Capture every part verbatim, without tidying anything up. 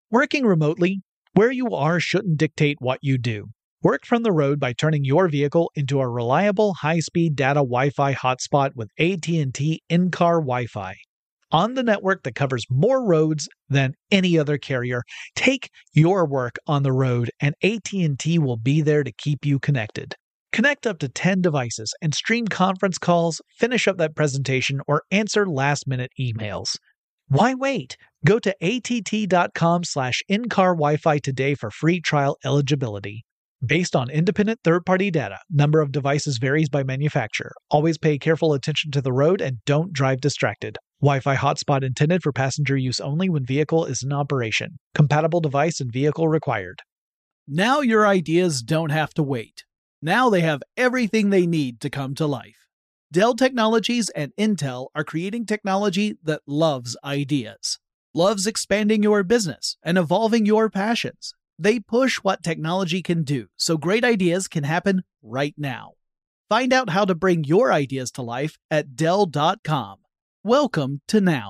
Working remotely, where you are shouldn't dictate what you do. Work from the road by turning your vehicle into a reliable high-speed data Wi-Fi hotspot with A T and T in-car Wi-Fi. On the network that covers more roads than any other carrier, take your work on the road and A T and T will be there to keep you connected. Connect up to ten devices and stream conference calls, finish up that presentation, or answer last-minute emails. Why wait? Go to att.com slash in-car Wi-Fi today for free trial eligibility. Based on independent third-party data, number of devices varies by manufacturer. Always pay careful attention to the road and don't drive distracted. Wi-Fi hotspot intended for passenger use only when vehicle is in operation. Compatible device and vehicle required. Now your ideas don't have to wait. Now they have everything they need to come to life. Dell Technologies and Intel are creating technology that loves ideas, loves expanding your business and evolving your passions. They push what technology can do, so great ideas can happen right now. Find out how to bring your ideas to life at Dell dot com. Welcome to Now.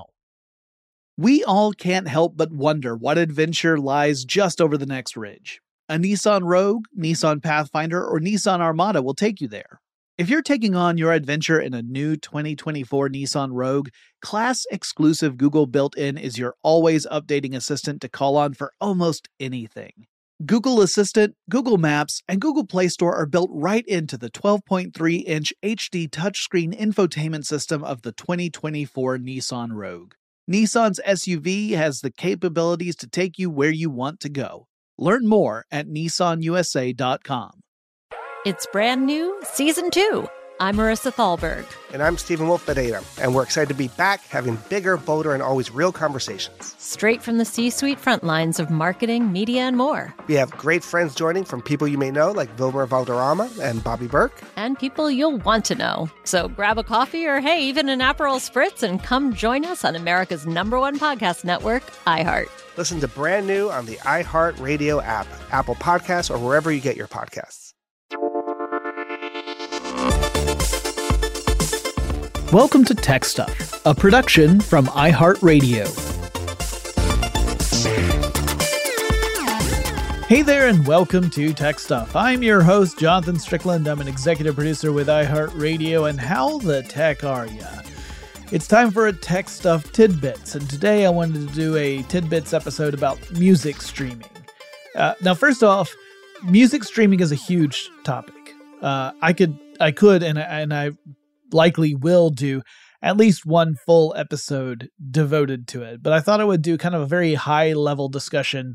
We all can't help but wonder what adventure lies just over the next ridge. A Nissan Rogue, Nissan Pathfinder, or Nissan Armada will take you there. If you're taking on your adventure in a new twenty twenty-four Nissan Rogue, class-exclusive Google built-in is your always-updating assistant to call on for almost anything. Google Assistant, Google Maps, and Google Play Store are built right into the twelve point three inch H D touchscreen infotainment system of the twenty twenty-four Nissan Rogue. Nissan's S U V has the capabilities to take you where you want to go. Learn more at Nissan U S A dot com. It's brand new, Season two. I'm Marissa Thalberg. And I'm Stephen Wolf Pereira, and we're excited to be back having bigger, bolder, and always real conversations. Straight from the C-suite front lines of marketing, media, and more. We have great friends joining from people you may know, like Vilmer Valderrama and Bobby Burke. And people you'll want to know. So grab a coffee or, hey, even an Aperol Spritz and come join us on America's number one podcast network, iHeart. Listen to Brand New on the iHeart Radio app, Apple Podcasts, or wherever you get your podcasts. Welcome to Tech Stuff, a production from iHeartRadio. Hey there, and welcome to Tech Stuff. I'm your host, Jonathan Strickland. I'm an executive producer with iHeartRadio, and how the tech are ya? It's time for a Tech Stuff Tidbits, and today I wanted to do a Tidbits episode about music streaming. Uh, now, first off, music streaming is a huge topic. Uh, I could, I could, and I, and I likely will do at least one full episode devoted to it. But I thought I would do kind of a very high level discussion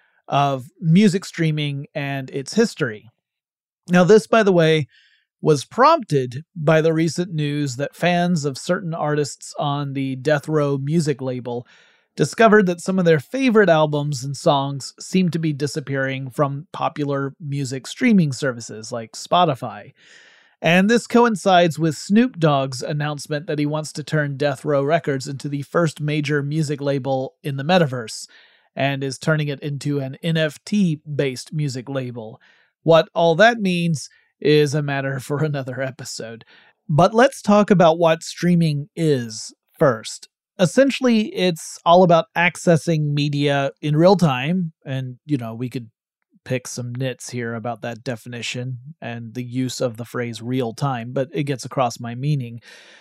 of music streaming and its history. Now, this, by the way, was prompted by the recent news that fans of certain artists on the Death Row music label discovered that some of their favorite albums and songs seem to be disappearing from popular music streaming services like Spotify. And this coincides with Snoop Dogg's announcement that he wants to turn Death Row Records into the first major music label in the metaverse, and is turning it into an N F T-based music label. What all that means is a matter for another episode. But let's talk about what streaming is first. Essentially, it's all about accessing media in real time, and, you know, we could pick some nits here about that definition and the use of the phrase real time, but it gets across my meaning.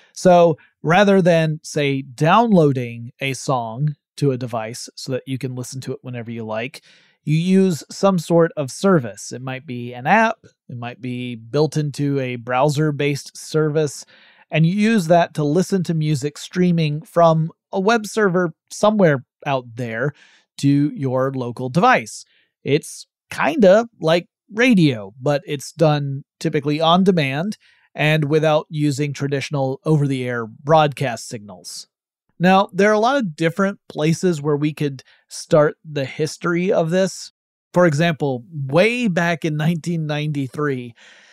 So rather than, say, downloading a song to a device so that you can listen to it whenever you like, you use some sort of service. It might be an app, it might be built into a browser-based service, and you use that to listen to music streaming from a web server somewhere out there to your local device. It's kind of like radio, but it's done typically on demand and without using traditional over-the-air broadcast signals. Now, there are a lot of different places where we could start the history of this. For example, way back in nineteen ninety-three,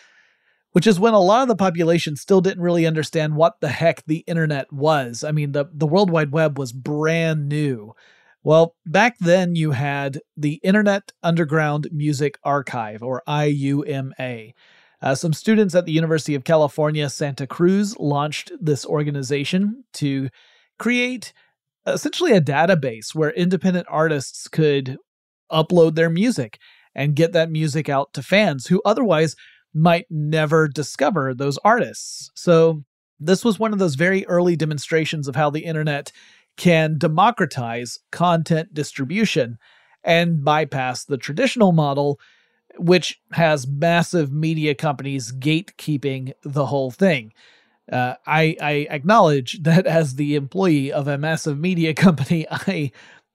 which is when a lot of the population still didn't really understand what the heck the internet was. I mean, the, the World Wide Web was brand new. Well, back then you had the Internet Underground Music Archive, or I U M A. Uh, some students at the University of California, Santa Cruz launched this organization to create essentially a database where independent artists could upload their music and get that music out to fans who otherwise might never discover those artists. So this was one of those very early demonstrations of how the internet can democratize content distribution and bypass the traditional model, which has massive media companies gatekeeping the whole thing. Uh, I, I acknowledge that as the employee of a massive media company, I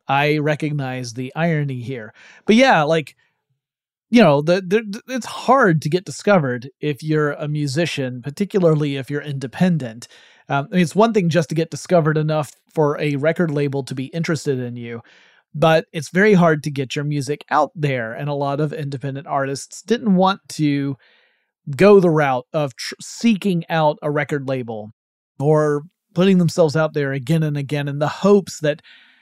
I recognize the irony here. But yeah, like, you know, the, the it's hard to get discovered if you're a musician, particularly if you're independent. Um, I mean, it's one thing just to get discovered enough for a record label to be interested in you, but it's very hard to get your music out there. And a lot of independent artists didn't want to go the route of tr- seeking out a record label or putting themselves out there again and again in the hopes that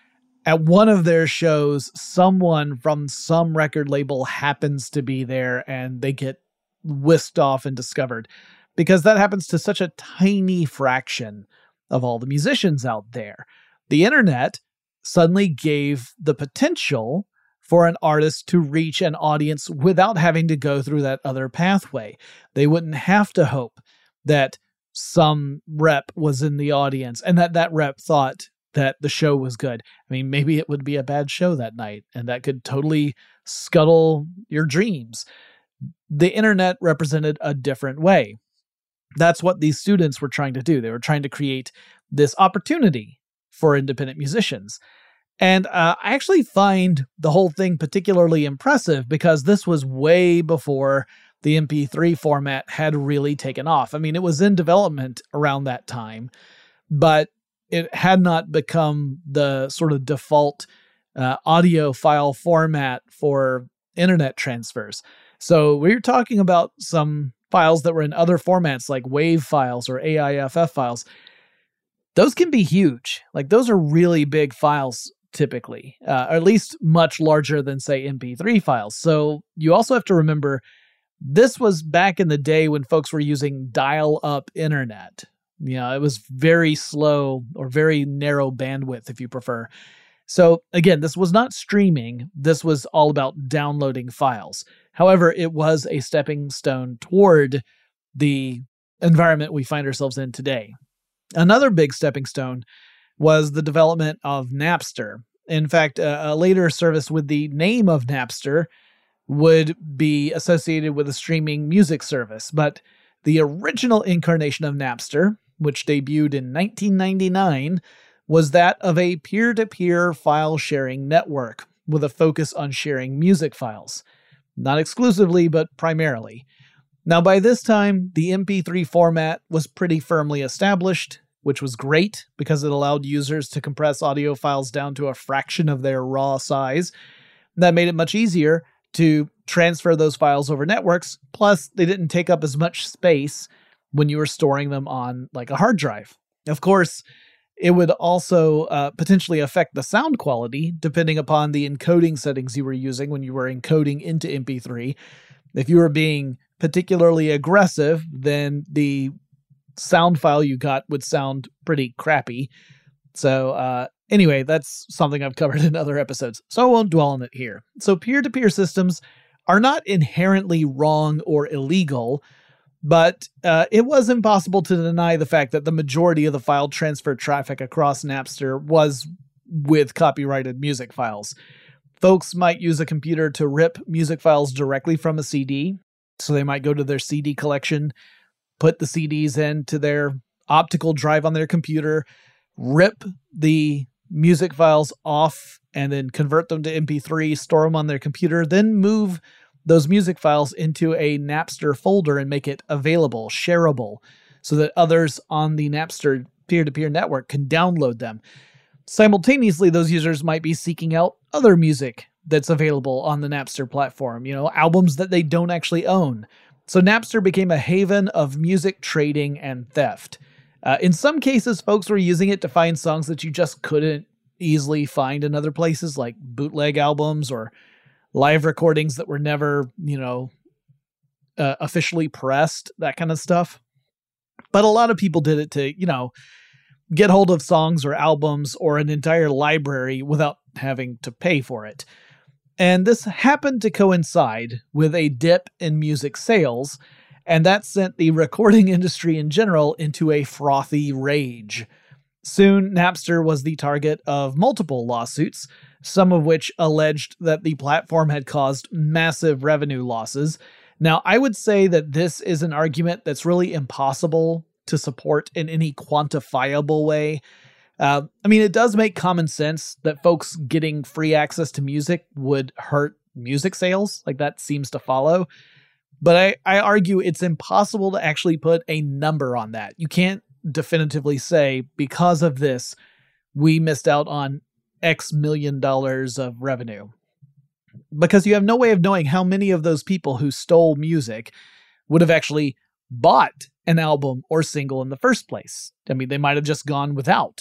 at one of their shows, someone from some record label happens to be there and they get whisked off and discovered, because that happens to such a tiny fraction of all the musicians out there. The internet suddenly gave the potential for an artist to reach an audience without having to go through that other pathway. They wouldn't have to hope that some rep was in the audience and that that rep thought that the show was good. I mean, maybe it would be a bad show that night, and that could totally scuttle your dreams. The internet represented a different way. That's what these students were trying to do. They were trying to create this opportunity for independent musicians. And uh, I actually find the whole thing particularly impressive because this was way before the M P three format had really taken off. I mean, it was in development around that time, but it had not become the sort of default uh, audio file format for internet transfers. So we're talking about some files that were in other formats like WAV files or A I F F files. Those can be huge. Like, those are really big files typically, uh, or at least much larger than, say, M P three files. So you also have to remember, this was back in the day when folks were using dial-up internet. You know, it was very slow or very narrow bandwidth, if you prefer. So again, this was not streaming. This was all about downloading files. However, it was a stepping stone toward the environment we find ourselves in today. Another big stepping stone was the development of Napster. In fact, a, a later service with the name of Napster would be associated with a streaming music service. But the original incarnation of Napster, which debuted in nineteen ninety-nine, was that of a peer-to-peer file sharing network with a focus on sharing music files. Not exclusively, but primarily. Now, by this time, the M P three format was pretty firmly established, which was great because it allowed users to compress audio files down to a fraction of their raw size. That made it much easier to transfer those files over networks, plus they didn't take up as much space when you were storing them on like a hard drive. Of course, it would also uh, potentially affect the sound quality depending upon the encoding settings you were using when you were encoding into M P three. If you were being particularly aggressive, then the sound file you got would sound pretty crappy. So uh, anyway, that's something I've covered in other episodes, so I won't dwell on it here. So peer-to-peer systems are not inherently wrong or illegal, but uh, it was impossible to deny the fact that the majority of the file transfer traffic across Napster was with copyrighted music files. Folks might use a computer to rip music files directly from a C D, so they might go to their C D collection, put the C Ds into their optical drive on their computer, rip the music files off, and then convert them to M P three, store them on their computer, then move those music files into a Napster folder and make it available, shareable, so that others on the Napster peer-to-peer network can download them. Simultaneously, those users might be seeking out other music that's available on the Napster platform, you know, albums that they don't actually own. So Napster became a haven of music trading and theft. Uh, in some cases, folks were using it to find songs that you just couldn't easily find in other places, like bootleg albums or live recordings that were never, you know, uh, officially pressed, that kind of stuff. But a lot of people did it to, you know, get hold of songs or albums or an entire library without having to pay for it. And this happened to coincide with a dip in music sales, and that sent the recording industry in general into a frothy rage. Soon, Napster was the target of multiple lawsuits, some of which alleged that the platform had caused massive revenue losses. Now, I would say that this is an argument that's really impossible to support in any quantifiable way. Uh, I mean, it does make common sense that folks getting free access to music would hurt music sales. Like, that seems to follow. But I, I argue it's impossible to actually put a number on that. You can't definitively say, because of this, we missed out on X million dollars of revenue. Because you have no way of knowing how many of those people who stole music would have actually bought an album or single in the first place. I mean, they might have just gone without.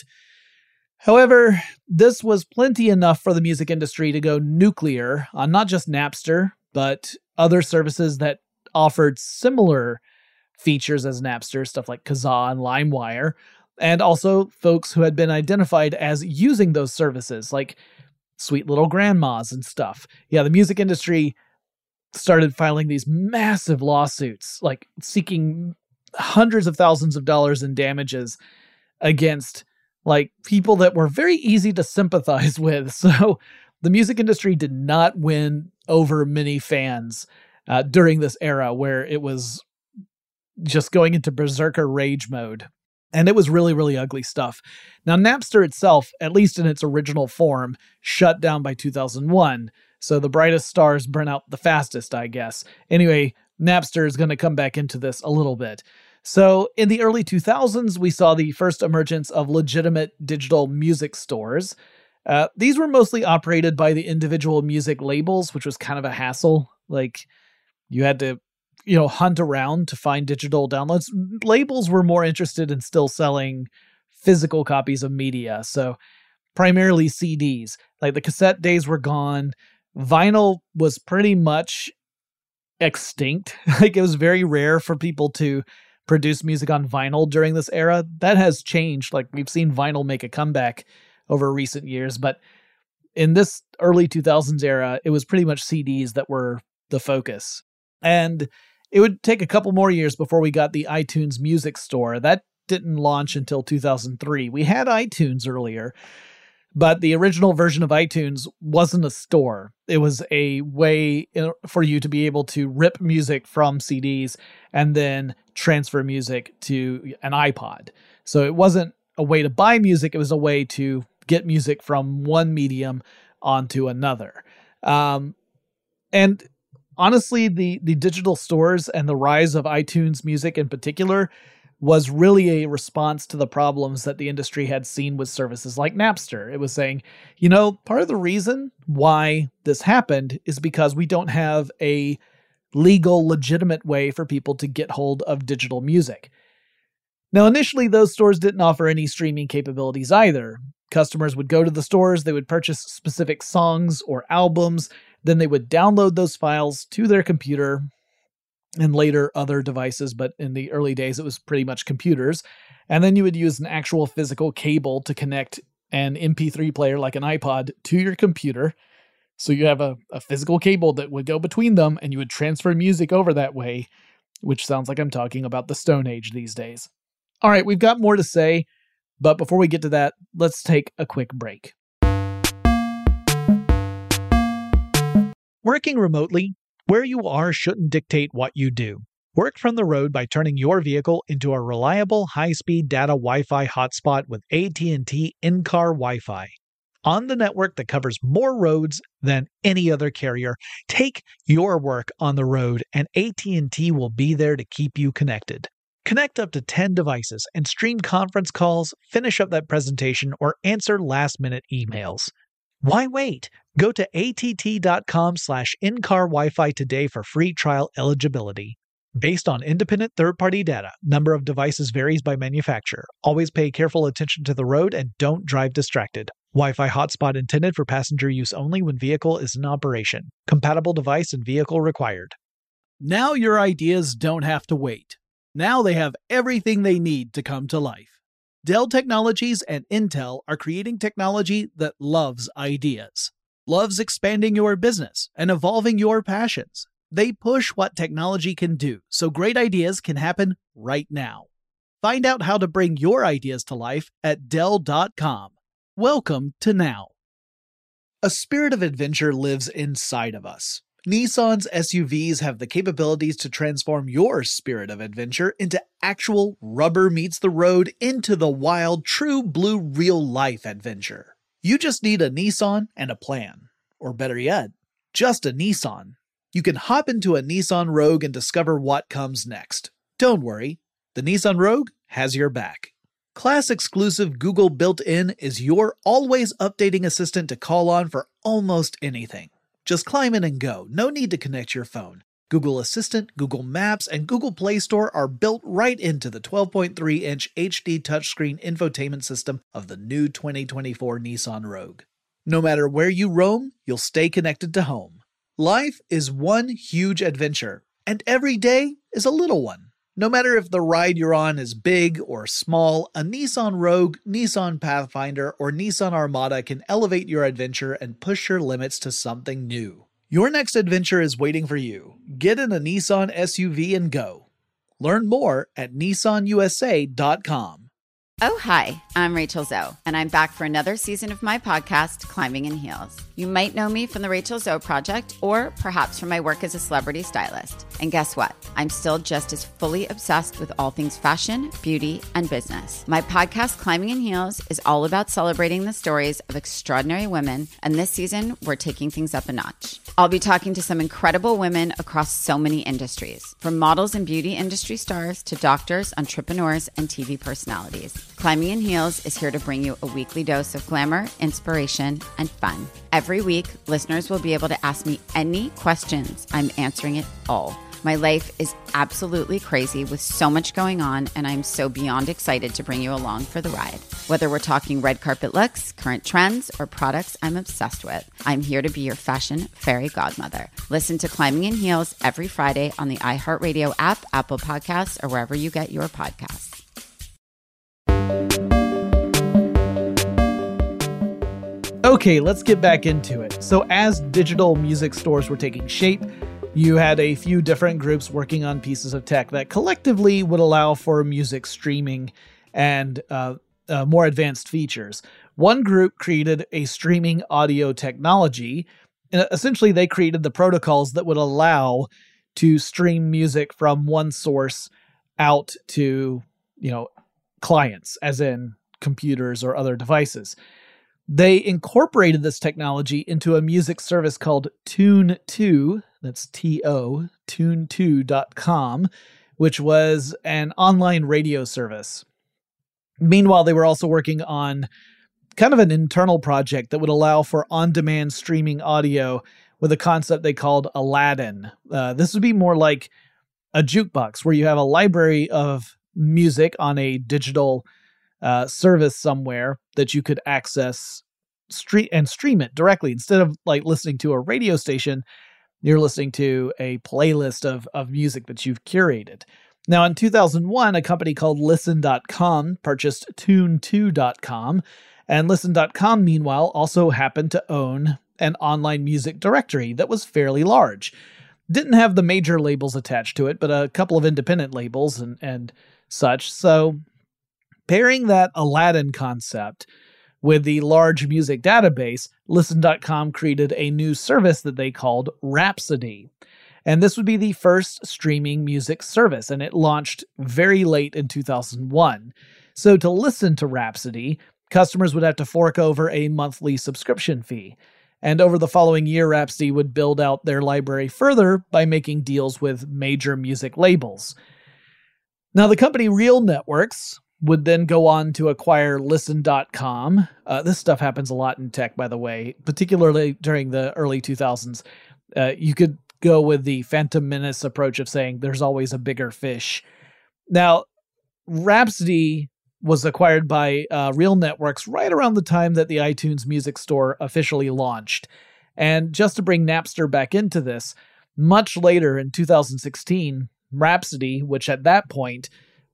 However, this was plenty enough for the music industry to go nuclear on not just Napster, but other services that offered similar features as Napster, stuff like Kazaa and LimeWire, and also folks who had been identified as using those services, like Sweet Little Grandmas and stuff. Yeah, the music industry started filing these massive lawsuits, like seeking hundreds of thousands of dollars in damages against like people that were very easy to sympathize with. So the music industry did not win over many fans uh, during this era where it was just going into berserker rage mode. And it was really, really ugly stuff. Now, Napster itself, at least in its original form, shut down by two thousand one. So the brightest stars burn out the fastest, I guess. Anyway, Napster is going to come back into this a little bit. So in the early two thousands, we saw the first emergence of legitimate digital music stores. Uh, these were mostly operated by the individual music labels, which was kind of a hassle. Like, you had to, you know, hunt around to find digital downloads. Labels were more interested in still selling physical copies of media. So primarily C Ds. Like, the cassette days were gone. Vinyl was pretty much extinct. Like, it was very rare for people to produce music on vinyl during this era. That has changed. Like, we've seen vinyl make a comeback over recent years, but in this early two thousands era, it was pretty much C Ds that were the focus. And it would take a couple more years before we got the iTunes Music Store. That didn't launch until two thousand three. We had iTunes earlier, but the original version of iTunes wasn't a store. It was a way for you to be able to rip music from C Ds and then transfer music to an iPod. So it wasn't a way to buy music. It was a way to get music from one medium onto another. Um, and honestly, the, the digital stores and the rise of iTunes Music in particular was really a response to the problems that the industry had seen with services like Napster. It was saying, you know, part of the reason why this happened is because we don't have a legal, legitimate way for people to get hold of digital music. Now, initially, those stores didn't offer any streaming capabilities either. Customers would go to the stores, they would purchase specific songs or albums, then they would download those files to their computer and later other devices, but in the early days, it was pretty much computers. And then you would use an actual physical cable to connect an M P three player like an iPod to your computer. So you have a, a physical cable that would go between them, and you would transfer music over that way, which sounds like I'm talking about the Stone Age these days. All right, we've got more to say, but before we get to that, let's take a quick break. Working remotely, where you are shouldn't dictate what you do. Work from the road by turning your vehicle into a reliable high-speed data Wi-Fi hotspot with A T and T in-car Wi-Fi. On the network that covers more roads than any other carrier, take your work on the road and A T and T will be there to keep you connected. Connect up to ten devices and stream conference calls, finish up that presentation, or answer last-minute emails. Why wait? Go to att.com slash in-car Wi-Fi today for free trial eligibility. Based on independent third-party data, number of devices varies by manufacturer. Always pay careful attention to the road and don't drive distracted. Wi-Fi hotspot intended for passenger use only when vehicle is in operation. Compatible device and vehicle required. Now your ideas don't have to wait. Now they have everything they need to come to life. Dell Technologies and Intel are creating technology that loves ideas, loves expanding your business and evolving your passions. They push what technology can do, so great ideas can happen right now. Find out how to bring your ideas to life at Dell dot com. Welcome to Now. A spirit of adventure lives inside of us. Nissan's S U Vs have the capabilities to transform your spirit of adventure into actual rubber meets the road into the wild, true blue real-life adventure. You just need a Nissan and a plan. Or better yet, just a Nissan. You can hop into a Nissan Rogue and discover what comes next. Don't worry, the Nissan Rogue has your back. Class-exclusive Google built-in is your always updating assistant to call on for almost anything. Just climb in and go. No need to connect your phone. Google Assistant, Google Maps, and Google Play Store are built right into the twelve point three inch H D touchscreen infotainment system of the new twenty twenty-four Nissan Rogue. No matter where you roam, you'll stay connected to home. Life is one huge adventure, and every day is a little one. No matter if the ride you're on is big or small, a Nissan Rogue, Nissan Pathfinder, or Nissan Armada can elevate your adventure and push your limits to something new. Your next adventure is waiting for you. Get in a Nissan S U V and go. Learn more at Nissan U S A dot com. Oh, hi, I'm Rachel Zoe, and I'm back for another season of my podcast, Climbing in Heels. You might know me from the Rachel Zoe Project, or perhaps from my work as a celebrity stylist. And guess what? I'm still just as fully obsessed with all things fashion, beauty, and business. My podcast, Climbing in Heels, is all about celebrating the stories of extraordinary women, and this season, we're taking things up a notch. I'll be talking to some incredible women across so many industries, from models and beauty industry stars to doctors, entrepreneurs, and T V personalities. Climbing in Heels is here to bring you a weekly dose of glamour, inspiration, and fun. Every week, listeners will be able to ask me any questions. I'm answering it all. My life is absolutely crazy with so much going on, and I'm so beyond excited to bring you along for the ride. Whether we're talking red carpet looks, current trends, or products I'm obsessed with, I'm here to be your fashion fairy godmother. Listen to Climbing in Heels every Friday on the iHeartRadio app, Apple Podcasts, or wherever you get your podcasts. Okay, let's get back into it. So as digital music stores were taking shape, you had a few different groups working on pieces of tech that collectively would allow for music streaming and uh, uh, more advanced features. One group created a streaming audio technology. And essentially, they created the protocols that would allow to stream music from one source out to, you know, clients, as in computers or other devices. They incorporated this technology into a music service called Tune two, that's T O, tune two dot com, which was an online radio service. Meanwhile, they were also working on kind of an internal project that would allow for on-demand streaming audio with a concept they called Aladdin. Uh, this would be more like a jukebox, where you have a library of music on a digital Uh, service somewhere that you could access stream and stream it directly. Instead of like listening to a radio station, you're listening to a playlist of, of music that you've curated. Now, in two thousand one, a company called Listen dot com purchased tune two dot com, and Listen dot com, meanwhile, also happened to own an online music directory that was fairly large. Didn't have the major labels attached to it, but a couple of independent labels and, and such. So pairing that Aladdin concept with the large music database, Listen dot com created a new service that they called Rhapsody. And this would be the first streaming music service, and it launched very late in two thousand one. So to listen to Rhapsody, customers would have to fork over a monthly subscription fee. And over the following year, Rhapsody would build out their library further by making deals with major music labels. Now, the company Real Networks would then go on to acquire Listen dot com. Uh, this stuff happens a lot in tech, by the way, particularly during the early two thousands. Uh, you could go with the Phantom Menace approach of saying there's always a bigger fish. Now, Rhapsody was acquired by uh, Real Networks right around the time that the iTunes Music Store officially launched. And just to bring Napster back into this, much later in two thousand sixteen, Rhapsody, which at that point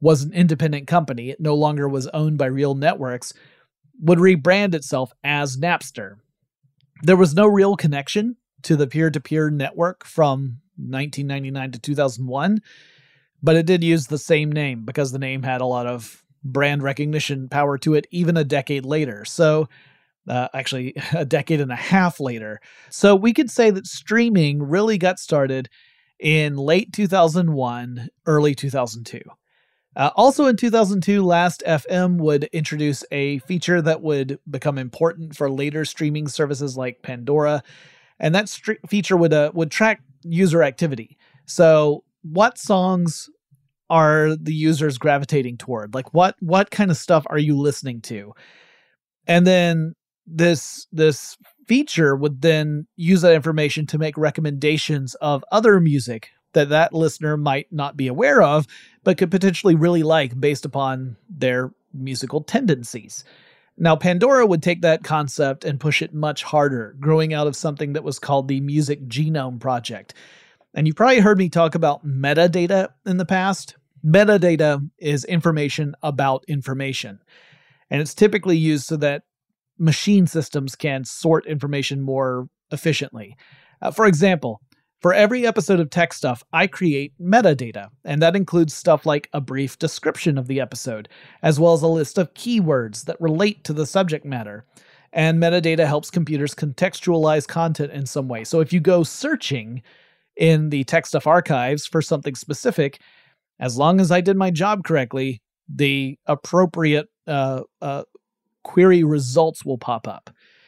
was an independent company, it no longer was owned by real networks, would rebrand itself as Napster. There was no real connection to the peer-to-peer network from nineteen ninety-nine to two thousand one, but it did use the same name because the name had a lot of brand recognition power to it even a decade later. So, uh, actually, a decade and a half later. So we could say that streaming really got started in late two thousand one, early two thousand two. Uh, also in two thousand two, Last F M would introduce a feature that would become important for later streaming services like Pandora, and that st- feature would uh, would track user activity. So what songs are the users gravitating toward? Like what what kind of stuff are you listening to? And then this this feature would then use that information to make recommendations of other music that that listener might not be aware of, but could potentially really like based upon their musical tendencies. Now, Pandora would take that concept and push it much harder, growing out of something that was called the Music Genome Project. And you've probably heard me talk about metadata in the past. Metadata is information about information, and it's typically used so that machine systems can sort information more efficiently. Uh, for example, for every episode of Tech Stuff, I create metadata, and that includes stuff like a brief description of the episode, as well as a list of keywords that relate to the subject matter. And metadata helps computers contextualize content in some way. So if you go searching in the Tech Stuff archives for something specific, as long as I did my job correctly, the appropriate uh, uh, query results will pop up.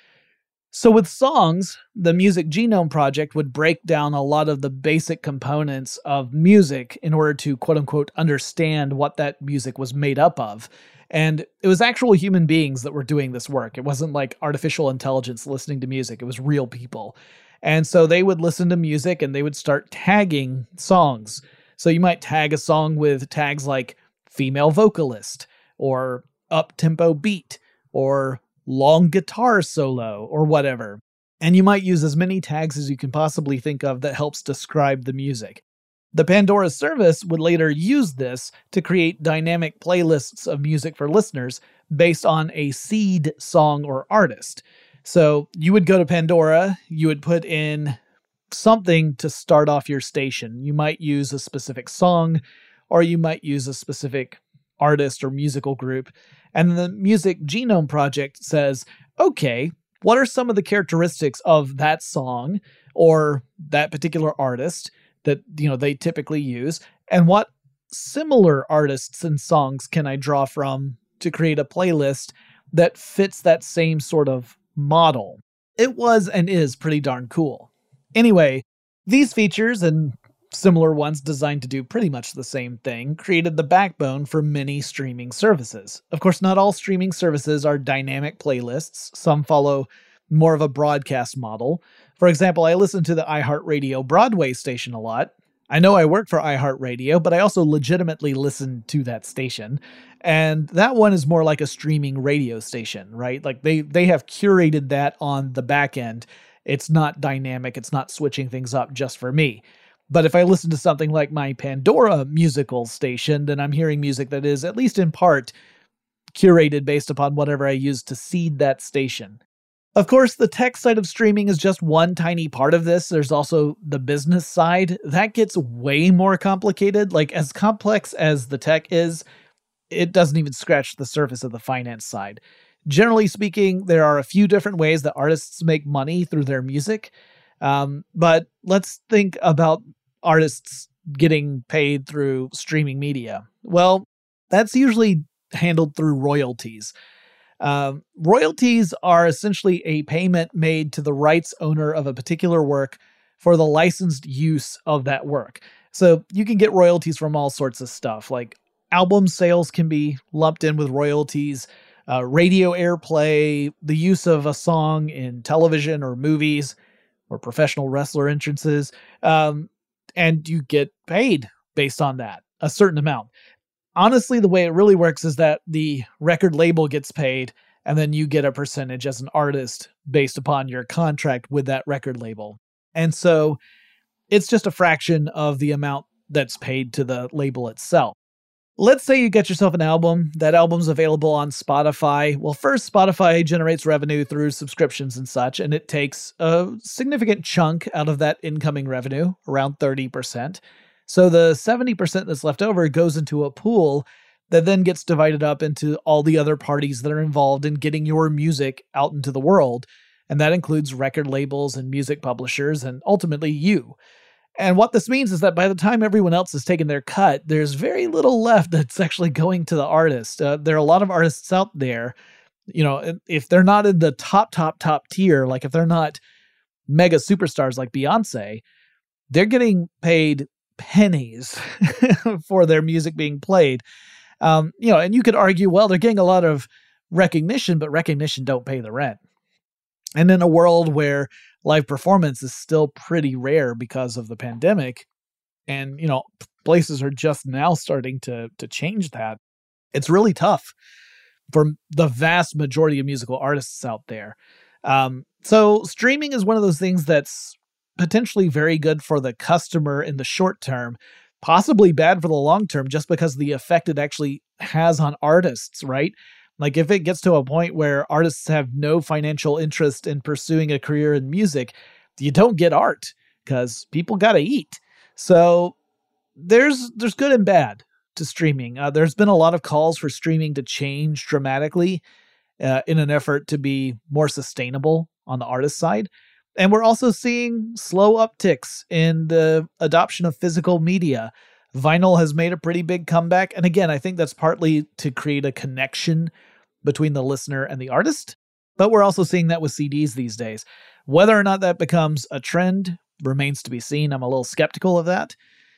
So with songs, the Music Genome Project would break down a lot of the basic components of music in order to quote-unquote understand what that music was made up of. And it was actual human beings that were doing this work. It wasn't like artificial intelligence listening to music. It was real people. And so they would listen to music and they would start tagging songs. So you might tag a song with tags like female vocalist or up-tempo beat or long guitar solo, or whatever. And you might use as many tags as you can possibly think of that helps describe the music. The Pandora service would later use this to create dynamic playlists of music for listeners based on a seed song or artist. So you would go to Pandora, you would put in something to start off your station. You might use a specific song, or you might use a specific artist or musical group. And the Music Genome Project says, okay, what are some of the characteristics of that song or that particular artist that, you know, they typically use? And what similar artists and songs can I draw from to create a playlist that fits that same sort of model? It was and is pretty darn cool. Anyway, these features and similar ones designed to do pretty much the same thing created the backbone for many streaming services. Of course, not all streaming services are dynamic playlists. Some follow more of a broadcast model. For example, I listen to the iHeartRadio Broadway station a lot. I know I work for iHeartRadio, but I also legitimately listen to that station. And that one is more like a streaming radio station, right? Like they, they have curated that on the back end. It's not dynamic. It's not switching things up just for me. But if I listen to something like my Pandora musical station, then I'm hearing music that is, at least in part, curated based upon whatever I use to seed that station. Of course, the tech side of streaming is just one tiny part of this. There's also the business side. That gets way more complicated. Like, as complex as the tech is, it doesn't even scratch the surface of the finance side. Generally speaking, there are a few different ways that artists make money through their music. Um, but let's think about artists getting paid through streaming media. Well, that's usually handled through royalties. Um, royalties are essentially a payment made to the rights owner of a particular work for the licensed use of that work. So you can get royalties from all sorts of stuff, like album sales can be lumped in with royalties, uh, radio airplay, the use of a song in television or movies, or professional wrestler entrances, um, and you get paid based on that, a certain amount. Honestly, the way it really works is that the record label gets paid, and then you get a percentage as an artist based upon your contract with that record label. And so it's just a fraction of the amount that's paid to the label itself. Let's say you get yourself an album. That album's available on Spotify. Well, first, Spotify generates revenue through subscriptions and such, and it takes a significant chunk out of that incoming revenue, around thirty percent. So the seventy percent that's left over goes into a pool that then gets divided up into all the other parties that are involved in getting your music out into the world. And that includes record labels and music publishers and ultimately you. And what this means is that by the time everyone else has taken their cut, there's very little left that's actually going to the artist. Uh, there are a lot of artists out there, you know, if they're not in the top, top, top tier, like if they're not mega superstars like Beyonce, they're getting paid pennies for their music being played. Um, you know, and you could argue, well, they're getting a lot of recognition, but recognition don't pay the rent. And in a world where live performance is still pretty rare because of the pandemic, and, you know, places are just now starting to to change that, it's really tough for the vast majority of musical artists out there. Um, so streaming is one of those things that's potentially very good for the customer in the short term, possibly bad for the long term, just because of the effect it actually has on artists, right? Like if it gets to a point where artists have no financial interest in pursuing a career in music, you don't get art because people got to eat. So there's there's good and bad to streaming. Uh, there's been a lot of calls for streaming to change dramatically uh, in an effort to be more sustainable on the artist side. And we're also seeing slow upticks in the adoption of physical media. Vinyl has made a pretty big comeback. And again, I think that's partly to create a connection between the listener and the artist. But we're also seeing that with C Ds these days. Whether or not that becomes a trend remains to be seen. I'm a little skeptical of that.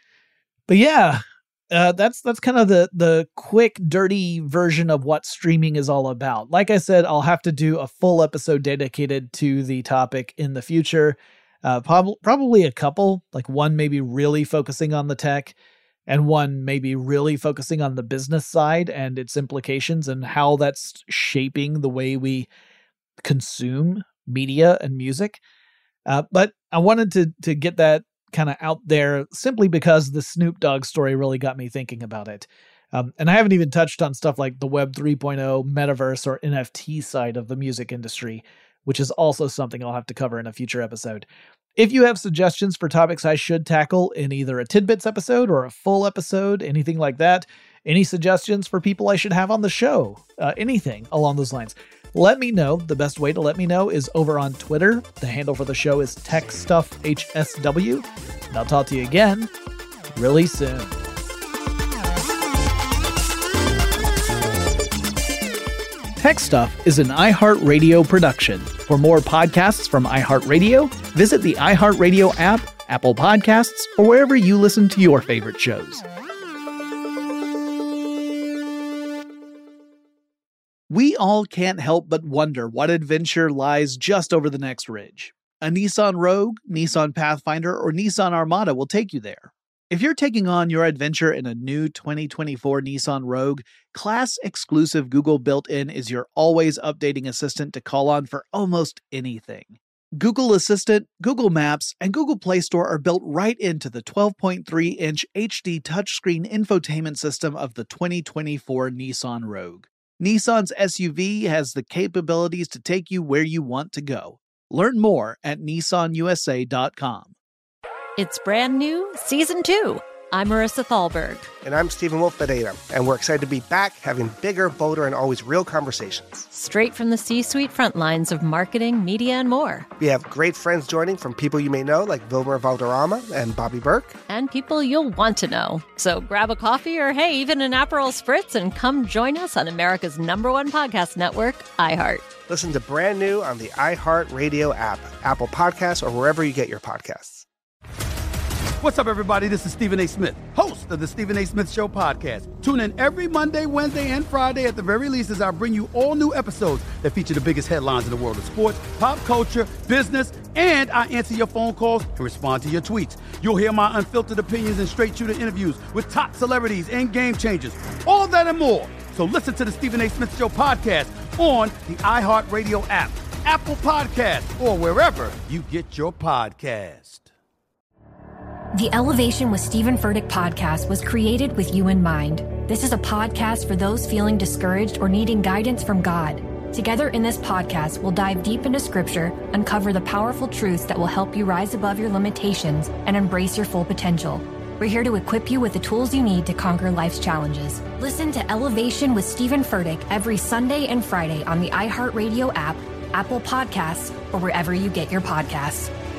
But yeah, uh, that's that's kind of the, the quick, dirty version of what streaming is all about. Like I said, I'll have to do a full episode dedicated to the topic in the future. Uh, prob- probably a couple, like one maybe really focusing on the tech, and one maybe really focusing on the business side and its implications and how that's shaping the way we consume media and music. Uh, but I wanted to to get that kind of out there simply because the Snoop Dogg story really got me thinking about it. Um, and I haven't even touched on stuff like the Web three point oh, metaverse, or N F T side of the music industry, which is also something I'll have to cover in a future episode. If you have suggestions for topics I should tackle in either a Tidbits episode or a full episode, anything like that, any suggestions for people I should have on the show, uh, anything along those lines, let me know. The best way to let me know is over on Twitter. The handle for the show is TechStuffHSW. And I'll talk to you again really soon. Tech Stuff is an iHeartRadio production. For more podcasts from iHeartRadio, visit the iHeartRadio app, Apple Podcasts, or wherever you listen to your favorite shows. We all can't help but wonder what adventure lies just over the next ridge. A Nissan Rogue, Nissan Pathfinder, or Nissan Armada will take you there. If you're taking on your adventure in a new twenty twenty-four Nissan Rogue, class-exclusive Google built-in is your always updating assistant to call on for almost anything. Google Assistant, Google Maps, and Google Play Store are built right into the twelve point three inch H D touchscreen infotainment system of the twenty twenty-four Nissan Rogue. Nissan's S U V has the capabilities to take you where you want to go. Learn more at Nissan U S A dot com. It's brand new, season two. I'm Marissa Thalberg. And I'm Stephen Wolf Pereira, and we're excited to be back having bigger, bolder, and always real conversations. Straight from the C-suite front lines of marketing, media, and more. We have great friends joining from people you may know, like Wilmer Valderrama and Bobby Burke. And people you'll want to know. So grab a coffee or, hey, even an Aperol Spritz and come join us on America's number one podcast network, iHeart. Listen to Brand New on the iHeartRadio app, Apple Podcasts, or wherever you get your podcasts. What's up, everybody? This is Stephen A. Smith, host of the Stephen A. Smith Show podcast. Tune in every Monday, Wednesday, and Friday at the very least as I bring you all new episodes that feature the biggest headlines in the world of sports, pop culture, business, and I answer your phone calls and respond to your tweets. You'll hear my unfiltered opinions and straight-shooter interviews with top celebrities and game changers. All that and more. So listen to the Stephen A. Smith Show podcast on the iHeartRadio app, Apple Podcasts, or wherever you get your podcast. The Elevation with Stephen Furtick podcast was created with you in mind. This is a podcast for those feeling discouraged or needing guidance from God. Together in this podcast, we'll dive deep into Scripture, uncover the powerful truths that will help you rise above your limitations and embrace your full potential. We're here to equip you with the tools you need to conquer life's challenges. Listen to Elevation with Stephen Furtick every Sunday and Friday on the iHeartRadio app, Apple Podcasts, or wherever you get your podcasts.